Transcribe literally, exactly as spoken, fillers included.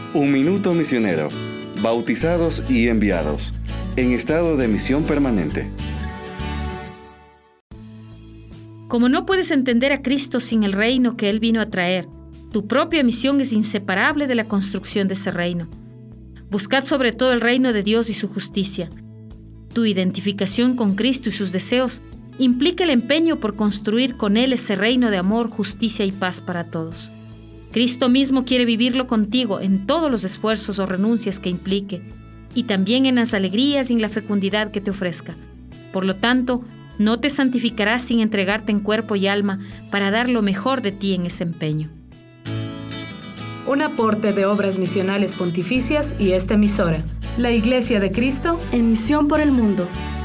Un minuto misionero. Bautizados y enviados. En estado de misión permanente. Como no puedes entender a Cristo sin el reino que Él vino a traer, tu propia misión es inseparable de la construcción de ese reino. Buscad sobre todo el reino de Dios y su justicia. Tu identificación con Cristo y sus deseos implica el empeño por construir con Él ese reino de amor, justicia y paz para todos. Cristo mismo quiere vivirlo contigo en todos los esfuerzos o renuncias que implique, y también en las alegrías y en la fecundidad que te ofrezca. Por lo tanto, no te santificarás sin entregarte en cuerpo y alma para dar lo mejor de ti en ese empeño. Un aporte de Obras Misionales Pontificias y esta emisora, la Iglesia de Cristo, en misión por el mundo.